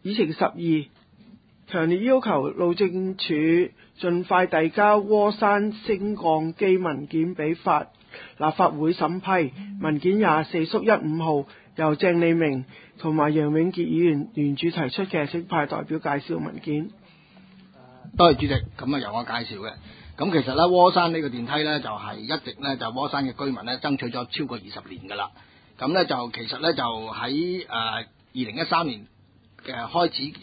議程12，強烈要求路政署盡快遞交窩山升降機文件俾立法會審批。文件24/15號由鄭利明同埋楊永傑議員聯署提出嘅，請派代表介紹文件。 多謝主席，咁由我介紹嘅。咁其實咧，窩山呢個電梯咧就係一直咧就窩山嘅居民咧爭取咗超過20年㗎啦。咁咧就其實咧就喺2013年嘅開始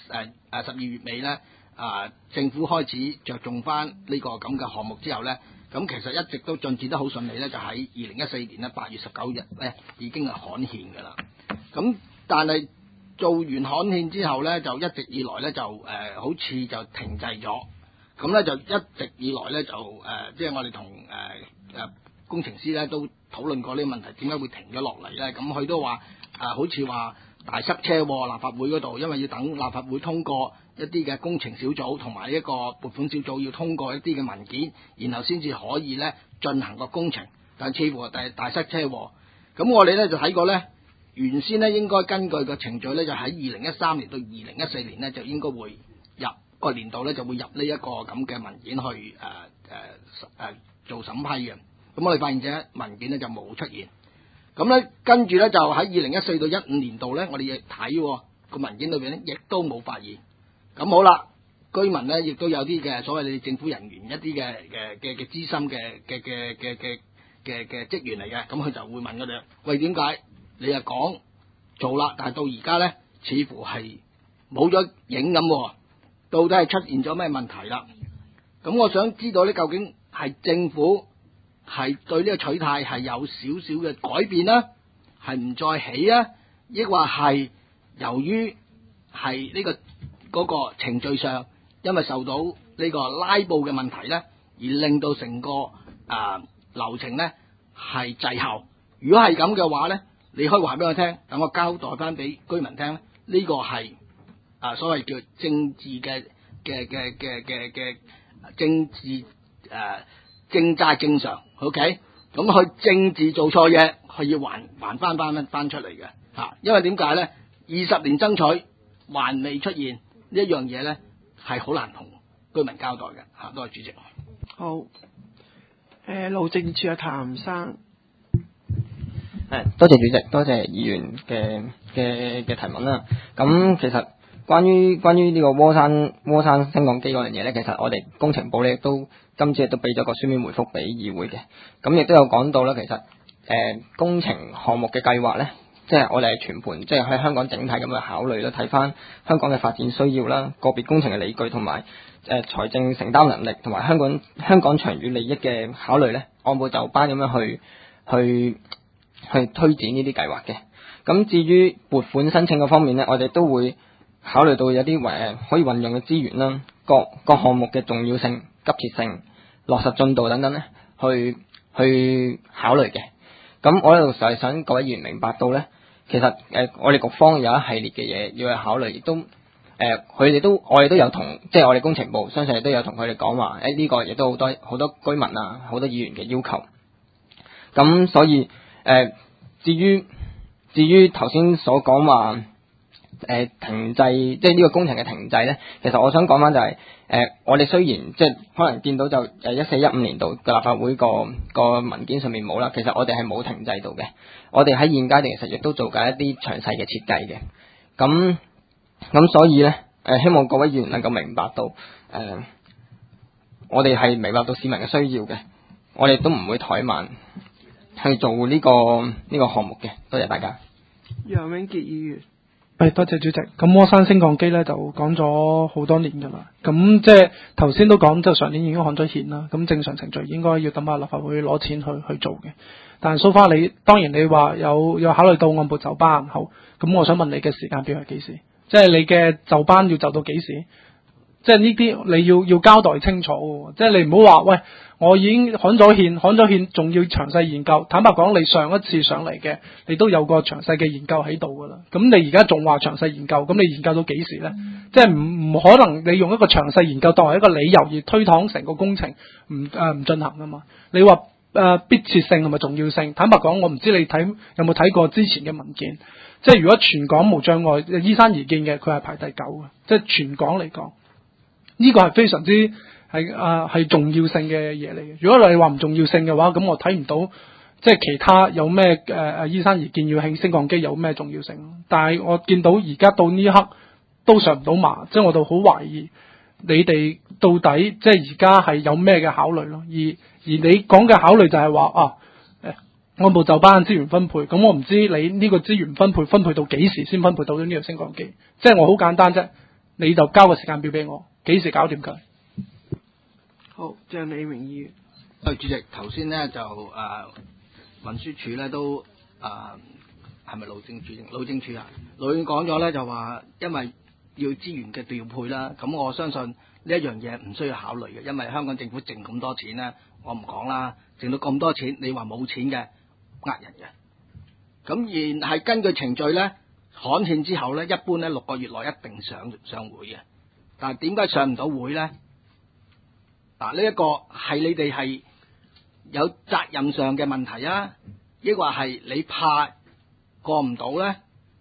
12月尾咧政府開始着重翻呢個咁嘅項目之後咧，咁其實一直都進展得好順利咧，就喺2014年咧8月19日咧已經係刊憲㗎啦。咁但係做完刊憲之後咧，就一直以來咧就好似就停滯咗。咁咧就一直以來咧就即係我哋同工程師咧都討論過呢個問題，點解會停咗落嚟咧？咁佢都話好似話大塞車喎，立法會嗰度，因為要等立法會通過一啲嘅工程小組同埋一個撥款小組要通過一啲嘅文件，然後先至可以咧進行個工程，但似乎大塞車喎。咁我哋咧就睇過咧，原先咧應該根據個程序咧，就喺2013年到2014年咧就應該會入個年度咧就會入呢一個咁嘅文件去做審批嘅。咁我哋發現咗文件咧就冇出現。咁咧跟住咧就喺2014到15年度咧，我哋亦睇個文件裏邊咧，亦都冇發現。咁好啦，居民咧亦都有啲嘅所謂你政府人員一啲嘅資深嘅職員嚟嘅，咁佢就會問我哋：喂，點解你又講做啦，但係到而家咧似乎係冇咗影咁喎？到底係出現咗咩問題啦？咁我想知道咧，究竟係政府係對呢個取態係有少少嘅改變啦，係唔再起啊，抑或係由於係呢嗰個程序上，因為受到呢個拉布嘅問題咧，而令到成個流程咧係滯後。如果係咁嘅話咧，你可以話俾我聽，等我交代翻俾居民聽，呢個係所謂叫政治嘅政治政債正常 ，OK？ 咁佢政治做錯嘢，佢要還翻出嚟嘅嚇。因為點解咧？20年爭取還未出現呢一樣嘢咧，係好難同居民交代嘅嚇。多謝主席。 好，路政署譚生。 多謝主席，多謝議員嘅提問啦。咁其實關於呢個窩山升降機嗰樣嘢咧，其實我哋工程部咧都今次亦都俾咗個書面回覆俾議會嘅。咁亦都有講到啦，其實工程項目嘅計劃咧，即係我哋係全盤，即係喺香港整體咁去考慮啦，睇翻香港嘅發展需要啦、個別工程嘅理據同埋財政承擔能力同埋香港長遠利益嘅考慮咧，按部就班咁樣去推展呢啲計劃嘅。咁至於撥款申請嘅方面咧，我哋都會考慮到有啲可以運用嘅資源啦，各項目嘅重要性、急切性、落實進度等等咧，去考慮嘅。咁我喺度就係想各位議員明白到咧，其實我哋局方有一系列嘅嘢要去考慮，亦都我哋都有同，即係我哋工程部相信亦都有同佢哋講話，呢個亦都好多居民啊，好多議員嘅要求。咁所以至於頭先所講話停滯，即係呢個工程嘅停滯咧，其實我想講翻就係我哋雖然即係可能見到就14-15年度嘅立法會個文件上面冇啦，其實我哋係冇停滯到嘅。我哋喺現階段其實亦都做緊一啲詳細嘅設計嘅。咁所以咧希望各位議員能夠明白到我哋係明白到市民嘅需要嘅，我哋都唔會怠慢去做呢個項目嘅。多謝大家。 楊永傑議員。 多謝主席。咁窩山升降機咧就講咗好多年噶啦，咁即係頭先都講，就上年已經刊咗憲啦。咁正常程序應該要等下立法會攞錢去做嘅。但係so far你當然你話有考慮到按部就班，好，咁我想問你嘅時間表係幾時？即係你嘅就班要就到幾時？即係呢啲你要交代清楚，即係你唔好話喂，我已經刊咗憲，仲要詳細研究。坦白講，你上一次上嚟嘅，你都有個詳細嘅研究喺度噶啦。咁你而家仲話詳細研究，咁你研究到幾時呢？即係唔可能你用一個詳細研究當為一個理由而推搪成個工程唔進行噶嘛？你話迫切性同埋重要性，坦白講，我唔知你有冇睇過之前嘅文件。 即係如果全港無障礙依山而建嘅，佢係排第9嘅，即係全港嚟講，呢個係非常之係重要性嘅嘢嚟嘅。如果你話唔重要性嘅話，咁我睇唔到即係其他有咩依山而建要起升降機有咩重要性。但係我見到而家到呢一刻都上唔到馬，即係我就好懷疑你哋到底即係而家係有咩嘅考慮咯。而你講嘅考慮就係話按部就班資源分配，咁我唔知你呢個資源分配到幾時先分配到呢個升降機？即係我好簡單啫，你就交個時間表俾我，幾時搞掂佢？ 好，鄭李明議員。 主席，頭先咧就運輸署咧都係咪路政署啊？路政講咗咧就話，因為要資源嘅調配啦，咁我相信呢一樣嘢唔需要考慮嘅，因為香港政府剩咁多錢咧，我唔講啦，剩到咁多錢，你話冇錢嘅，呃人嘅。咁而係根據程序咧，刊憲之後咧，一般咧6個月內一定上會嘅。但係點解上唔到會咧？嗱，呢一個係你哋係有責任上嘅問題啊，抑或係你怕過唔到咧？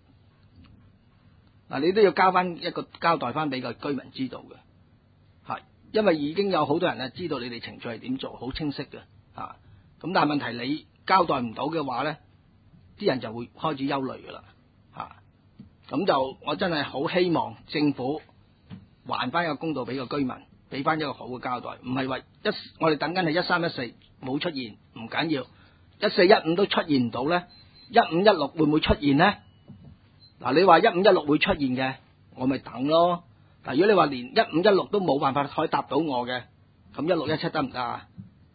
嗱，你都要交代翻俾個居民知道嘅，係，因為已經有好多人咧知道你哋程序係點做，好清晰嘅，咁但係問題你交代唔到嘅話咧，啲人就會開始憂慮噶啦，咁就我真係好希望政府還翻一個公道俾個居民，俾翻一個好嘅交代，唔係話我哋等緊係13、14冇出現唔緊要，14、15都出現唔到咧，15、16會唔會出現咧？嗱，你話15、16會出現嘅，我咪等咯。但如果你話連15、16都冇辦法可以答到我嘅，咁16、17得唔得啊？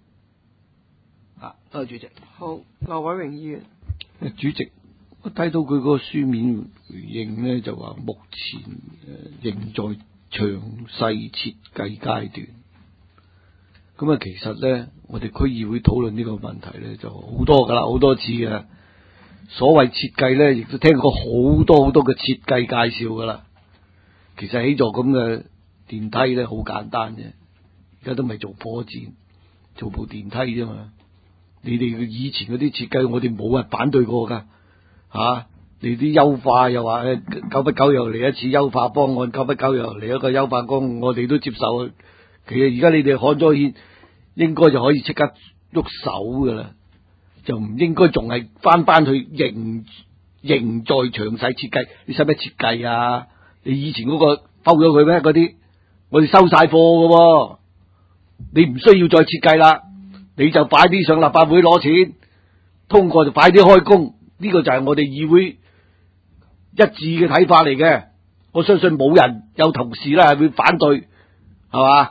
多謝主席。 好，劉偉榮議員。 主席，我睇到佢嗰個書面回應咧，就話目前仍在詳細設計階段。咁啊，其實咧，我哋區議會討論呢個問題咧，就好多噶啦，好多次嘅。所謂設計咧，亦都聽過好多嘅設計介紹噶啦。其實起座咁嘅電梯咧，好簡單啫。而家都未做火箭，做部電梯啫嘛。你哋以前嗰啲設計，我哋冇人反對過噶，你啲優化又話久不久又嚟一次優化方案，久不久又嚟一個優化方案，我哋都接受。其實而家你哋看咗憲，應該就可以即刻喐手噶啦，就唔應該仲係翻去仍在詳細設計。你使乜設計啊？你以前嗰個收咗佢咩？嗰啲我哋收晒貨噶，你唔需要再設計啦。你就快啲上立法會攞錢，通過就快啲開工，呢個就係我哋議會一致嘅睇法嚟嘅。我相信冇人有同事咧係會反對，係嘛？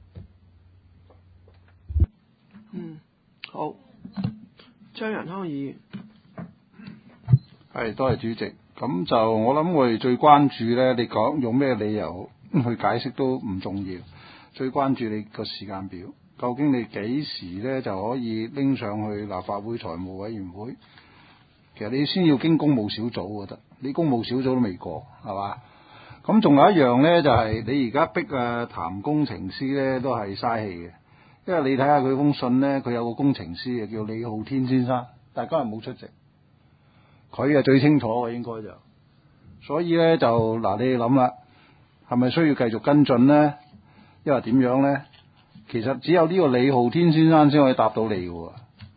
好，張仁康議員。 係，多謝主席。咁就我諗我哋最關注咧，你講用咩理由去解釋都唔重要，最關注你個時間表。究竟你幾時咧就可以拎上去立法會財務委員會？其實你先要經公務小組，我覺得你公務小組都未過，係嘛？咁仲有一樣咧，就係你而家逼譚工程師咧，都係嘥氣嘅。因為你睇下佢封信咧，佢有個工程師叫李浩天先生，但係今日冇出席，佢最清楚嘅應該就，所以咧就你哋諗啦，係咪需要繼續跟進咧？因為點樣咧？其實只有呢個李浩天先生先可以答到你嘅，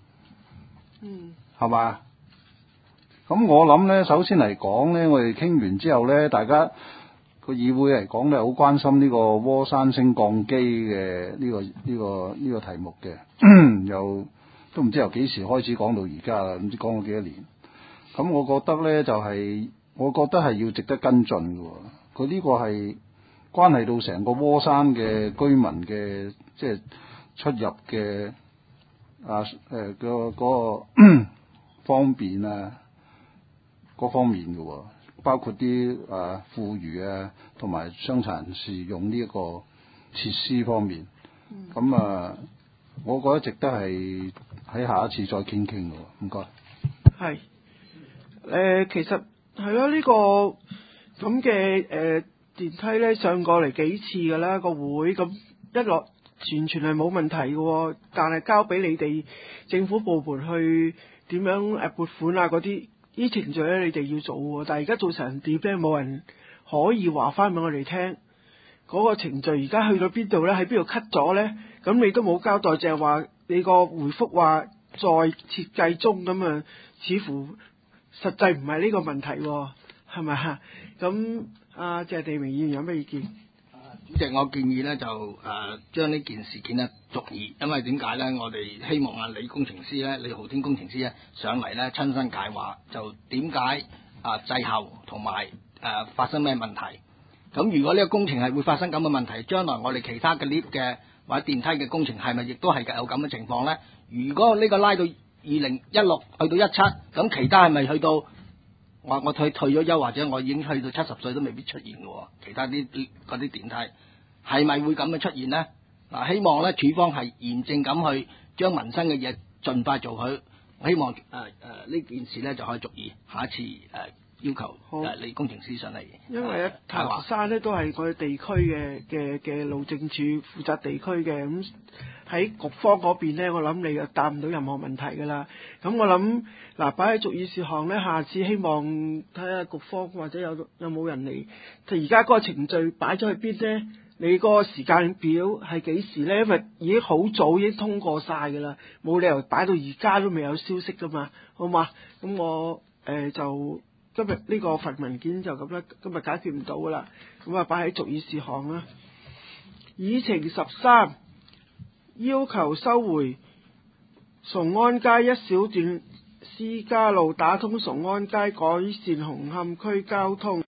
係嘛？咁我諗咧，首先嚟講咧，我哋傾完之後咧，大家個議會嚟講咧，好關心呢個窩山升降機嘅呢個題目嘅，又都唔知由幾時開始講到而家啦，唔知講咗幾多年。咁我覺得咧我覺得係要值得跟進嘅，佢呢個係關係到成個窩山嘅居民嘅即係出入嘅個方便啊，嗰方面嘅，包括啲富裕啊同埋傷殘人士用呢一個設施方面。咁我覺得值得係喺下一次再傾嘅。唔該。 係其實係咯，呢個咁嘅電梯咧上過嚟幾次㗎啦，個會咁一落完全係冇問題嘅，但係交俾你哋政府部門去點樣撥款啊嗰啲呢程序咧你哋要做喎，但係而家做成點咧，冇人可以話翻俾我哋聽。嗰個程序而家去到邊度咧？喺邊度 cut 咗咧？咁你都冇交代，淨係話你個回覆話在設計中咁啊，似乎實際唔係呢個問題喎，係咪啊？咁謝地明議員有咩意見？ 主席，我建議咧就將呢件事件咧續議，因為點解咧？我哋希望李工程師咧，李浩天工程師咧上嚟咧親身解話，就點解滯後同埋發生咩問題？咁如果呢個工程係會發生咁嘅問題，將來我哋其他嘅 lift 嘅或者電梯嘅工程係咪亦都係有咁嘅情況咧？如果呢個拉到2016去到17，咁其他係咪去到我退咗休或者我已經去到70歲都未必出現嘅喎？其他啲嗰啲電梯係咪會咁嘅出現咧？希望咧處方係嚴正咁去將民生嘅嘢盡快做好。我希望呢件事咧就可以續議，下一次要求李工程師上嚟。 因為譚山咧都係我哋地區嘅路政署負責地區嘅，咁喺局方嗰邊咧，我諗你又答唔到任何問題㗎啦。咁我諗擺喺續議事項咧，下次希望睇下局方或者有冇人嚟。就而家嗰個程序擺咗去邊咧？你嗰個時間表係幾時咧？因為已經好早已經通過晒㗎啦，冇理由擺到而家都未有消息㗎嘛，好嘛？咁我就。今日呢個份文件就咁啦，今日解決唔到噶啦，咁擺喺續議事項啦。議程13，要求收回崇安街一小段私家路，打通崇安街，改善紅磡區交通。